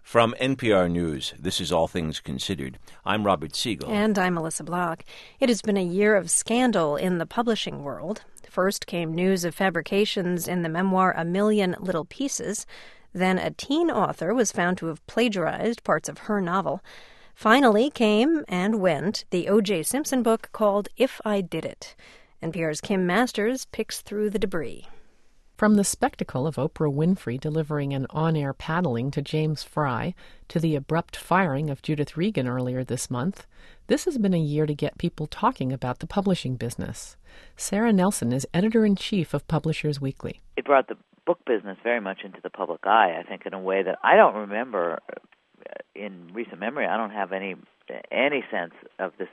From NPR News, this is All Things Considered. I'm Robert Siegel. And I'm Melissa Block. It has been a year of scandal in the publishing world. First came news of fabrications in the memoir A Million Little Pieces. Then a teen author was found to have plagiarized parts of her novel. Finally came and went the O.J. Simpson book called If I Did It. NPR's Kim Masters picks through the debris. From the spectacle of Oprah Winfrey delivering an on-air paddling to James Frey to the abrupt firing of Judith Regan earlier this month, this has been a year to get people talking about the publishing business. Sarah Nelson is editor-in-chief of Publishers Weekly. It brought the book business very much into the public eye, I think, in a way that I don't remember in recent memory. I don't have any sense of this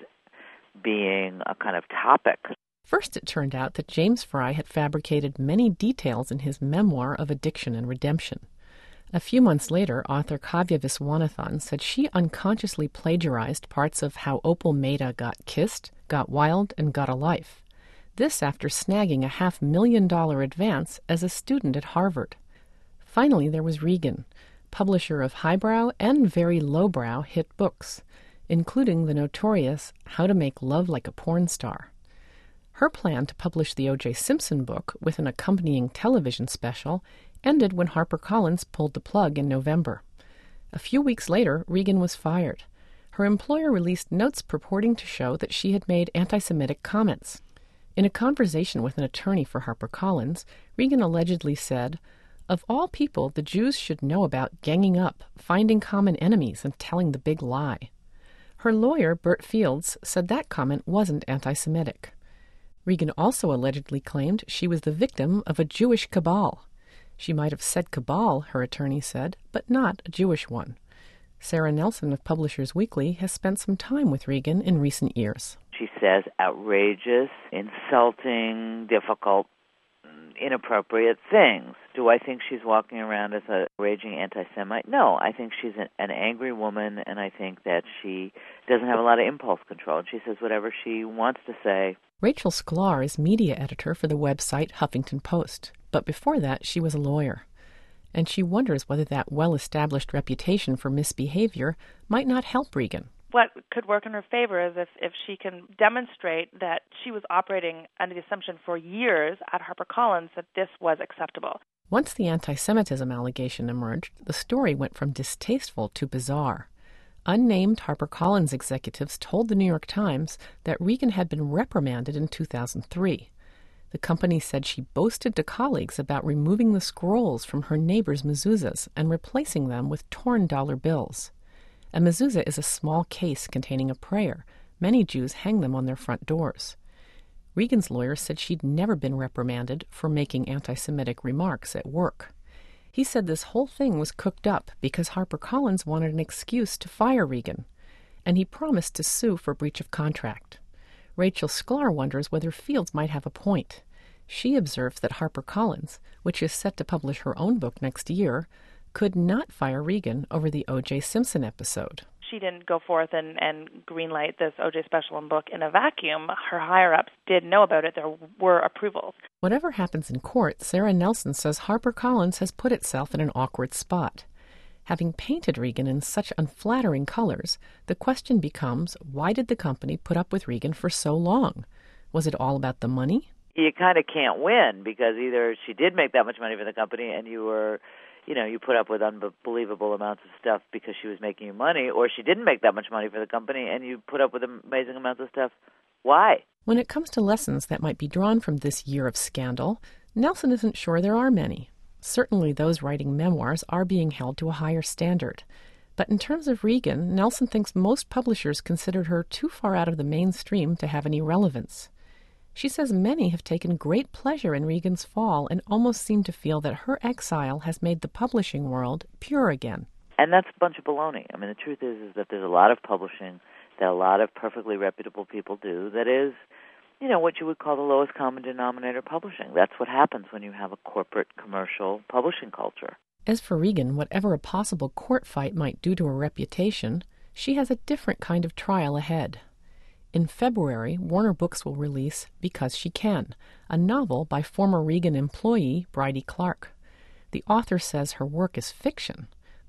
being a kind of topic. First, it turned out that James Frey had fabricated many details in his memoir of addiction and redemption. A few months later, author Kavya Viswanathan said she unconsciously plagiarized parts of How Opal Mehta Got Kissed, Got Wild, and Got a Life. This after snagging a $500,000 advance as a student at Harvard. Finally, there was Regan, publisher of highbrow and very lowbrow hit books, including the notorious How to Make Love Like a Porn Star. Her plan to publish the O.J. Simpson book with an accompanying television special ended when HarperCollins pulled the plug in November. A few weeks later, Regan was fired. Her employer released notes purporting to show that she had made anti-Semitic comments. In a conversation with an attorney for HarperCollins, Regan allegedly said, "Of all people, the Jews should know about ganging up, finding common enemies, and telling the big lie." Her lawyer, Bert Fields, said that comment wasn't anti-Semitic. Regan also allegedly claimed she was the victim of a Jewish cabal. She might have said cabal, her attorney said, but not a Jewish one. Sarah Nelson of Publishers Weekly has spent some time with Regan in recent years. She says outrageous, insulting, difficult, inappropriate things. Do I think she's walking around as a raging anti-Semite? No, I think she's an angry woman, and I think that she doesn't have a lot of impulse control. And she says whatever she wants to say. Rachel Sklar is media editor for the website Huffington Post, but before that she was a lawyer. And she wonders whether that well-established reputation for misbehavior might not help Regan. What could work in her favor is if she can demonstrate that she was operating under the assumption for years at HarperCollins that this was acceptable. Once the anti-Semitism allegation emerged, the story went from distasteful to bizarre. Unnamed HarperCollins executives told the New York Times that Regan had been reprimanded in 2003. The company said she boasted to colleagues about removing the scrolls from her neighbors' mezuzahs and replacing them with torn dollar bills. A mezuzah is a small case containing a prayer. Many Jews hang them on their front doors. Regan's lawyer said she'd never been reprimanded for making anti-Semitic remarks at work. He said this whole thing was cooked up because HarperCollins wanted an excuse to fire Regan, and he promised to sue for breach of contract. Rachel Sklar wonders whether Fields might have a point. She observes that HarperCollins, which is set to publish her own book next year, could not fire Regan over the O.J. Simpson episode. She didn't go forth and greenlight this O.J. special and book in a vacuum. Her higher-ups did know about it. There were approvals. Whatever happens in court, Sarah Nelson says HarperCollins has put itself in an awkward spot. Having painted Regan in such unflattering colors, the question becomes, why did the company put up with Regan for so long? Was it all about the money? You kind of can't win because either she did make that much money for the company and you put up with unbelievable amounts of stuff because she was making you money, or she didn't make that much money for the company and you put up with amazing amounts of stuff. Why? When it comes to lessons that might be drawn from this year of scandal, Nelson isn't sure there are many. Certainly those writing memoirs are being held to a higher standard. But in terms of Regan, Nelson thinks most publishers considered her too far out of the mainstream to have any relevance. She says many have taken great pleasure in Regan's fall and almost seem to feel that her exile has made the publishing world pure again. And that's a bunch of baloney. I mean, the truth is that there's a lot of publishing that a lot of perfectly reputable people do that is, what you would call the lowest common denominator publishing. That's what happens when you have a corporate commercial publishing culture. As for Regan, whatever a possible court fight might do to her reputation, she has a different kind of trial ahead. In February, Warner Books will release Because She Can, a novel by former Regan employee Bridie Clark. The author says her work is fiction,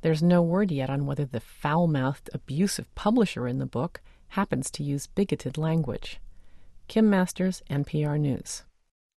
There's no word yet on whether the foul-mouthed, abusive publisher in the book happens to use bigoted language. Kim Masters, NPR News.